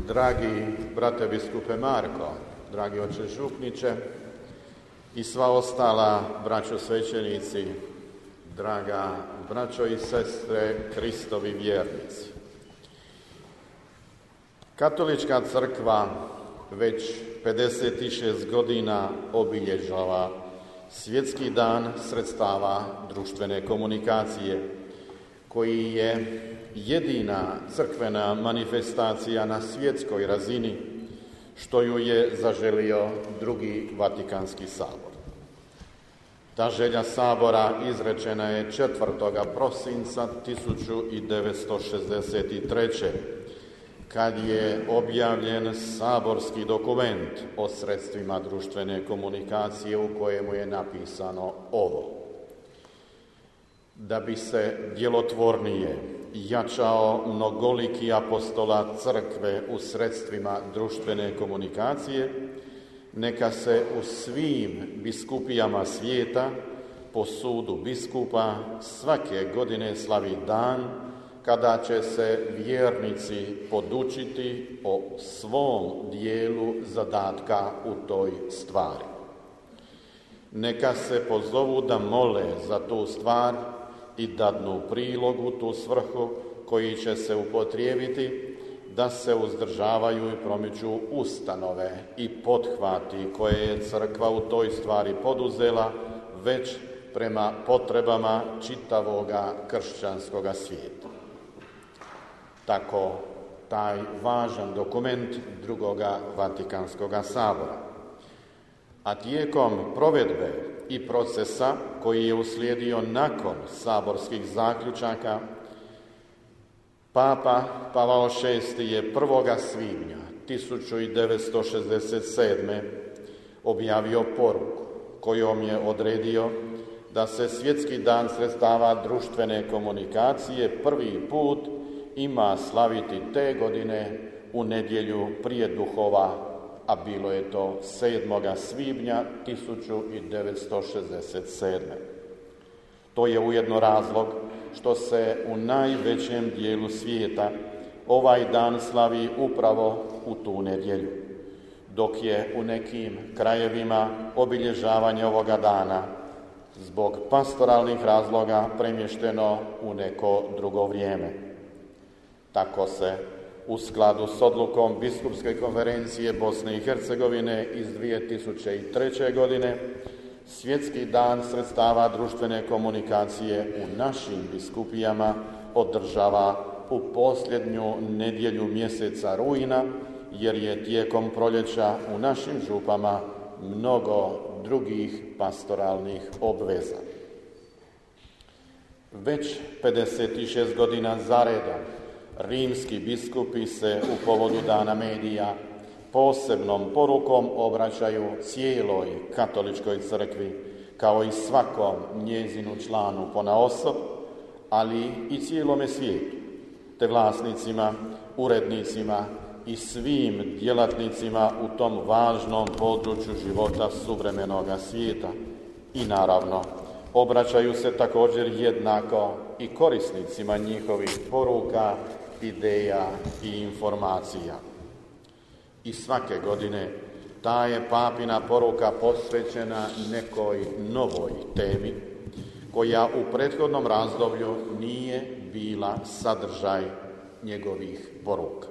Dragi brate biskupe Marko, dragi oče župniče i sva ostala braćo svećenici, draga braćo i sestre, Kristovi vjernici. Katolička crkva već 56 godina obilježava Svjetski dan sredstava društvene komunikacije, koji je jedina crkvena manifestacija na svjetskoj razini, što ju je zaželio Drugi Vatikanski sabor. Ta želja sabora izrečena je 4. prosinca 1963. kad je objavljen saborski dokument o sredstvima društvene komunikacije u kojemu je napisano ovo: da bi se djelotvornije jačao mnogoliki apostolat crkve u sredstvima društvene komunikacije, neka se u svim biskupijama svijeta po sudu biskupa svake godine slavi dan kada će se vjernici podučiti o svom dijelu zadatka u toj stvari. Neka se pozovu da mole za tu stvar i dadnu prilog u tu svrhu koji će se upotrijebiti da se uzdržavaju i promiču ustanove i pothvati koje je crkva u toj stvari poduzela već prema potrebama čitavoga kršćanskoga svijeta. Tako taj važan dokument Drugoga Vatikanskoga sabora. A tijekom provedbe i procesa koji je uslijedio nakon saborskih zaključaka, Papa Pavao VI je 1. svibnja 1967. objavio poruku kojom je odredio da se Svjetski dan sredstava društvene komunikacije prvi put ima slaviti te godine u nedjelju prije duhova, a bilo je to 7. svibnja 1967. To je ujedno razlog što se u najvećem dijelu svijeta ovaj dan slavi upravo u tu nedjelju, dok je u nekim krajevima obilježavanje ovoga dana zbog pastoralnih razloga premješteno u neko drugo vrijeme. Tako se u skladu s odlukom Biskupske konferencije Bosne i Hercegovine iz 2003. godine Svjetski dan sredstava društvene komunikacije u našim biskupijama održava u posljednju nedjelju mjeseca rujna, jer je tijekom proljeća u našim župama mnogo drugih pastoralnih obveza. Već 56 godina zaredom rimski biskupi se u povodu Dana medija posebnom porukom obraćaju cijeloj katoličkoj crkvi, kao i svakom njezinu članu ponaosob, ali i cijelome svijetu, te vlasnicima, urednicima i svim djelatnicima u tom važnom području života suvremenoga svijeta. I naravno, obraćaju se također jednako i korisnicima njihovih poruka, ideja i informacija. I svake godine ta je papina poruka posvećena nekoj novoj temi koja u prethodnom razdoblju nije bila sadržaj njegovih poruka.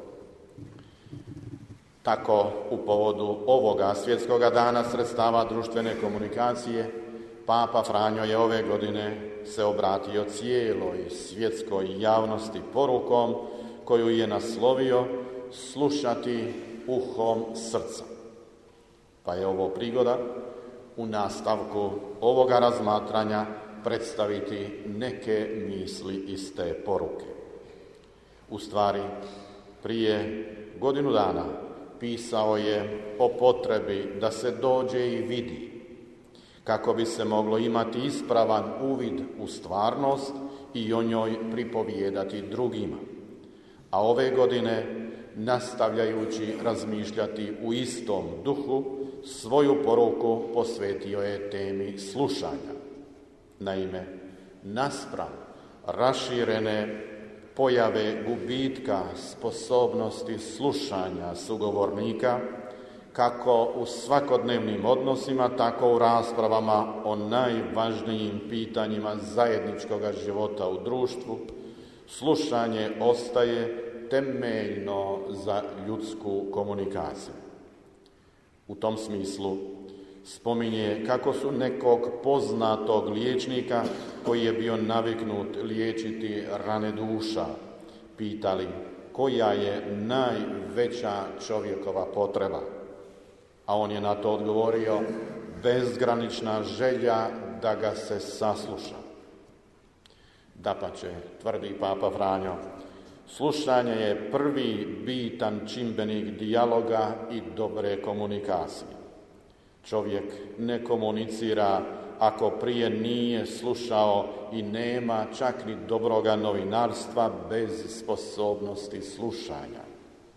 Tako u povodu ovoga Svjetskoga dana sredstava društvene komunikacije Papa Franjo je ove godine se obratio cijeloj svjetskoj javnosti porukom koju je naslovio slušati uhom srca. Pa je ovo prigoda u nastavku ovoga razmatranja predstaviti neke misli iz te poruke. U stvari, prije godinu dana pisao je o potrebi da se dođe i vidi, kako bi se moglo imati ispravan uvid u stvarnost i o njoj pripovijedati drugima. A ove godine, nastavljajući razmišljati u istom duhu, svoju poruku posvetio je temi slušanja. Naime, naspram raširene pojave gubitka sposobnosti slušanja sugovornika, kako u svakodnevnim odnosima, tako u raspravama o najvažnijim pitanjima zajedničkog života u društvu, slušanje ostaje temeljno za ljudsku komunikaciju. U tom smislu spominje kako su nekog poznatog liječnika, koji je bio naviknut liječiti rane duša, pitali koja je najveća čovjekova potreba. A on je na to odgovorio: bezgranična želja da ga se sasluša. Dapače, tvrdi Papa Franjo, slušanje je prvi bitan čimbenik dijaloga i dobre komunikacije. Čovjek ne komunicira ako prije nije slušao i nema čak ni dobroga novinarstva bez sposobnosti slušanja.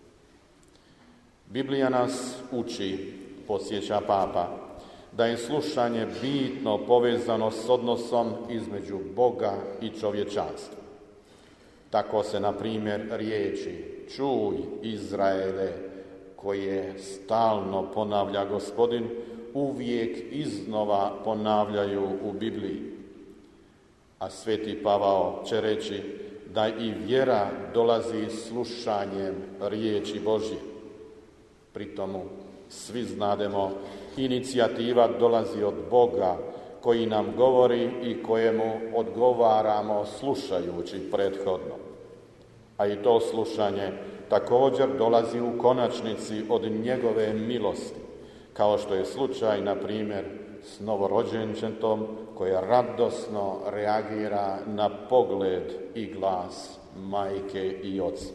Biblija nas uči, podsjeća Papa, da je slušanje bitno povezano s odnosom između Boga i čovječanstva. Tako se, na primjer, riječi "čuj, Izraele", koje stalno ponavlja Gospodin, uvijek iznova ponavljaju u Bibliji. A sveti Pavao će reći da i vjera dolazi slušanjem riječi Božje. Pri tomu svi znademo, inicijativa dolazi od Boga, koji nam govori i kojemu odgovaramo slušajući prethodno. A i to slušanje također dolazi u konačnici od njegove milosti, kao što je slučaj, na primjer, s novorođenčetom, koje radosno reagira na pogled i glas majke i oca.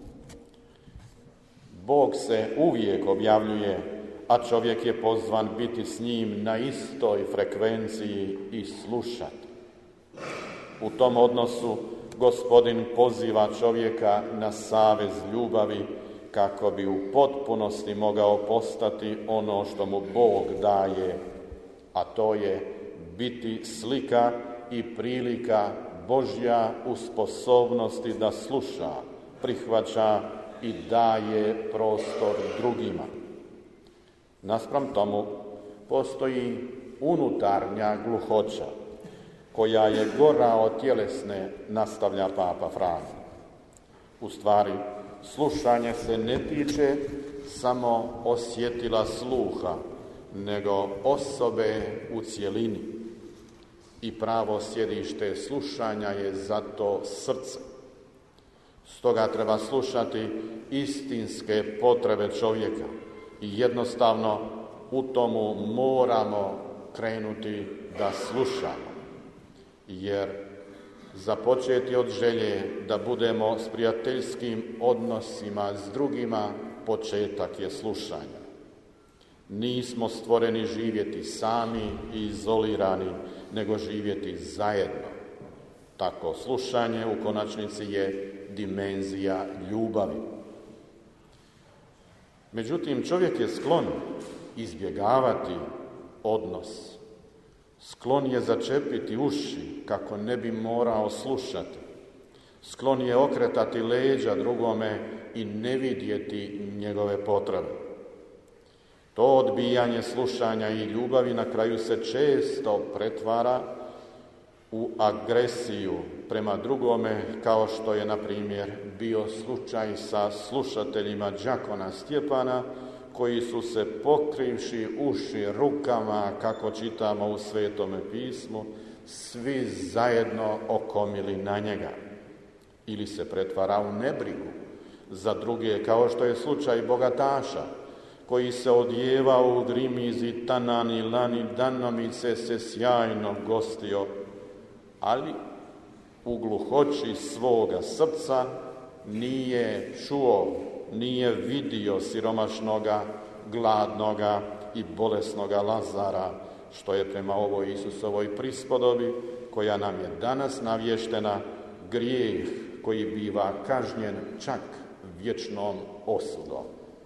Bog se uvijek objavljuje, a čovjek je pozvan biti s njim na istoj frekvenciji i slušati. U tom odnosu Gospodin poziva čovjeka na savez ljubavi, kako bi u potpunosti mogao postati ono što mu Bog daje, a to je biti slika i prilika Božja u sposobnosti da sluša, prihvaća i daje prostor drugima. Naspram tomu postoji unutarnja gluhoća, koja je gora od tjelesne, nastavlja Papa Franjo. U stvari, slušanje se ne tiče samo osjetila sluha, nego osobe u cjelini. I pravo sjedište slušanja je zato srce. Stoga treba slušati istinske potrebe čovjeka i jednostavno u tomu moramo krenuti da slušamo. Jer započeti od želje da budemo s prijateljskim odnosima s drugima, početak je slušanja. Nismo stvoreni živjeti sami i izolirani, nego živjeti zajedno. Tako slušanje u konačnici je dimenzija ljubavi. Međutim, čovjek je sklon izbjegavati odnos. Sklon je začepiti uši kako ne bi morao slušati. Sklon je okretati leđa drugome i ne vidjeti njegove potrebe. To odbijanje slušanja i ljubavi na kraju se često pretvara u agresiju prema drugome, kao što je, na primjer, bio slučaj sa slušateljima đakona Stjepana, koji su se pokrivši uši rukama, kako čitamo u Svetome pismu, svi zajedno okomili na njega. Ili se pretvara u nebrigu za druge, kao što je slučaj bogataša, koji se odjevao u grimizi, tanani, lani, danomice se sjajno gostio, ali u gluhoći svoga srca nije čuo, nije vidio siromašnoga, gladnoga i bolesnoga Lazara, što je prema ovoj Isusovoj prispodobi, koja nam je danas navještena, grijeh koji biva kažnjen čak vječnom osudom.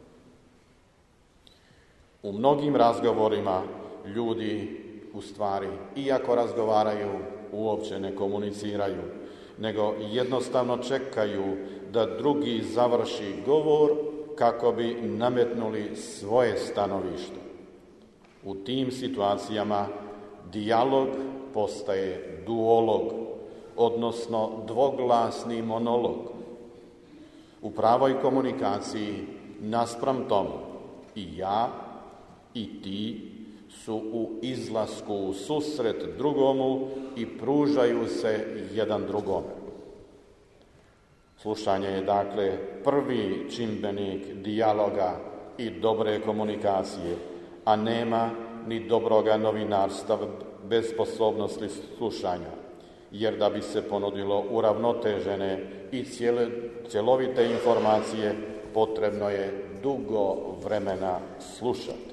U mnogim razgovorima ljudi, u stvari, iako razgovaraju, uopće ne komuniciraju, nego jednostavno čekaju da drugi završi govor kako bi nametnuli svoje stanovište. U tim situacijama dijalog postaje duolog, odnosno dvoglasni monolog. U pravoj komunikaciji naspram tomu i ja i ti su u izlasku u susret drugomu i pružaju se jedan drugome. Slušanje je dakle prvi čimbenik dijaloga i dobre komunikacije, a nema ni dobroga novinarstva bez sposobnosti slušanja, jer da bi se ponudilo uravnotežene i cjelovite informacije, potrebno je dugo vremena slušati.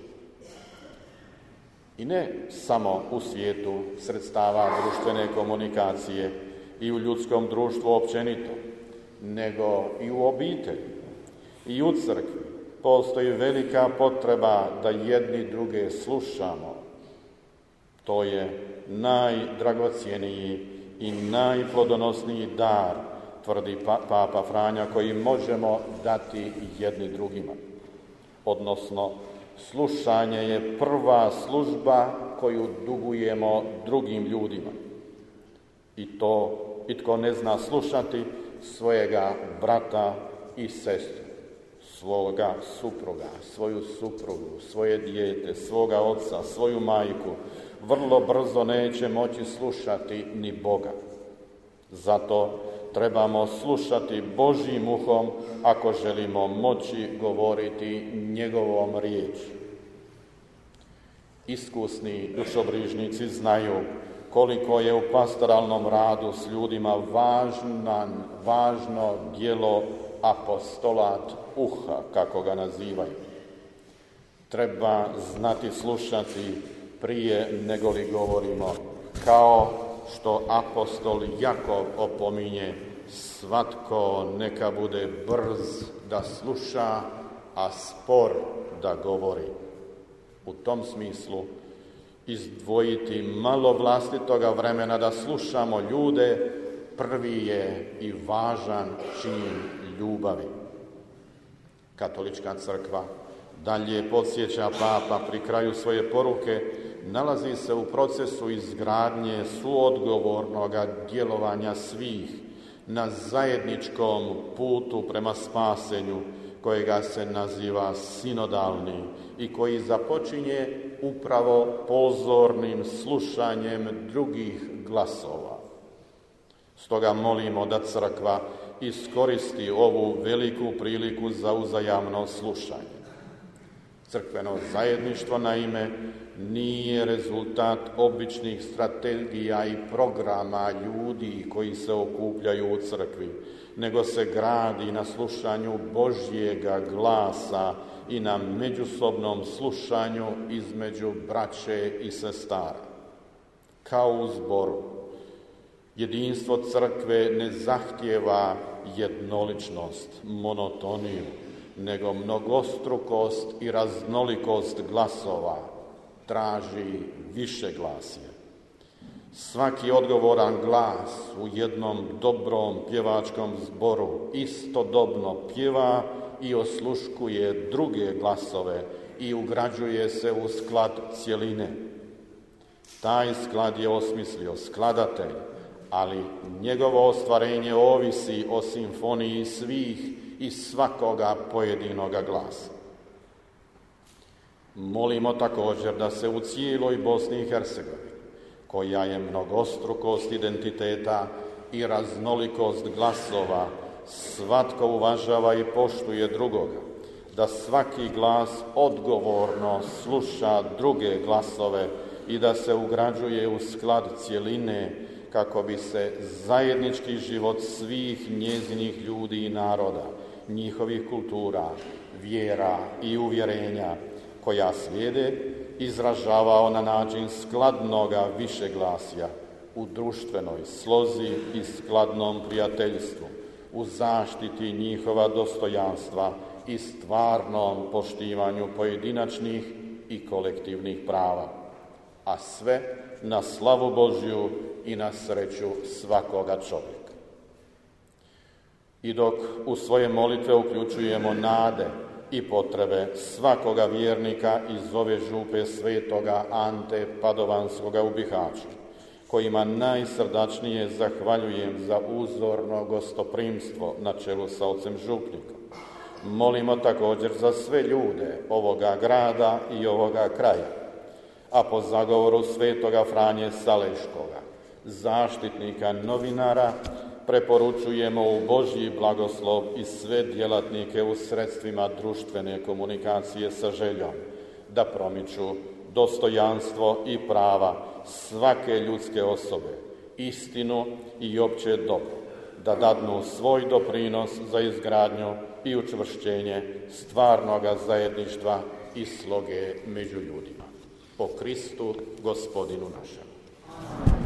I ne samo u svijetu sredstava društvene komunikacije i u ljudskom društvu općenito, nego i u obitelji i u crkvi postoji velika potreba da jedni druge slušamo. To je najdragocjeniji i najplodonosniji dar, tvrdi Papa Franja, koji možemo dati jedni drugima. Odnosno, slušanje je prva služba koju dugujemo drugim ljudima. I to itko ne zna slušati svojega brata i sestru, svoga supruga, svoju suprugu, svoje dijete, svoga oca, svoju majku, vrlo brzo neće moći slušati ni Boga. Zato trebamo slušati Božjim uhom ako želimo moći govoriti njegovom riječi. Iskusni dušobrižnici znaju koliko je u pastoralnom radu s ljudima važno djelo apostolat uha, kako ga nazivaju. Treba znati slušati prije nego li govorimo, kao što apostol Jakov opominje: svatko neka bude brz da sluša, a spor da govori. U tom smislu izdvojiti malo vlastitoga vremena da slušamo ljude prvi je i važan čin ljubavi. Katolička crkva, dalje podsjeća Papa pri kraju svoje poruke, nalazi se u procesu izgradnje suodgovornoga djelovanja svih na zajedničkom putu prema spasenju, kojega se naziva sinodalni i koji započinje upravo pozornim slušanjem drugih glasova. Stoga molimo da crkva iskoristi ovu veliku priliku za uzajamno slušanje. Crkveno zajedništvo, naime, nije rezultat običnih strategija i programa ljudi koji se okupljaju u crkvi, nego se gradi na slušanju Božjega glasa i na međusobnom slušanju između braće i sestara. Kao u zboru, jedinstvo crkve ne zahtijeva jednoličnost, monotoniju, nego mnogostrukost i raznolikost glasova, traži višeglasje. Svaki odgovoran glas u jednom dobrom pjevačkom zboru istodobno pjeva i osluškuje druge glasove i ugrađuje se u sklad cjeline. Taj sklad je osmislio skladatelj, ali njegovo ostvarenje ovisi o simfoniji svih i svakoga pojedinoga glasa. Molimo također da se u cijeloj Bosni i Hercegovini, koja je mnogostrukost identiteta i raznolikost glasova, svatko uvažava i poštuje drugoga, da svaki glas odgovorno sluša druge glasove i da se ugrađuje u sklad cjeline, kako bi se zajednički život svih njezinih ljudi i naroda, njihovih kultura, vjera i uvjerenja koja slijede, izražavao na način skladnoga višeglasja u društvenoj slozi i skladnom prijateljstvu, u zaštiti njihova dostojanstva i stvarnom poštivanju pojedinačnih i kolektivnih prava, a sve na slavu Božju i na sreću svakoga čovjeka. I dok u svoje molitve uključujemo nade i potrebe svakoga vjernika iz ove župe svetoga Ante Padovanskoga u Bihaću, kojima najsrdačnije zahvaljujem za uzorno gostoprimstvo na čelu sa ocem župnikom. Molimo također za sve ljude ovoga grada i ovoga kraja, a po zagovoru svetoga Franje Saleškoga, zaštitnika novinara, preporučujemo u Božji blagoslov i sve djelatnike u sredstvima društvene komunikacije sa željom da promiču dostojanstvo i prava svake ljudske osobe, istinu i opće dobro, da dadnu svoj doprinos za izgradnju i učvršćenje stvarnoga zajedništva i sloge među ljudima. Po Kristu, Gospodinu našem.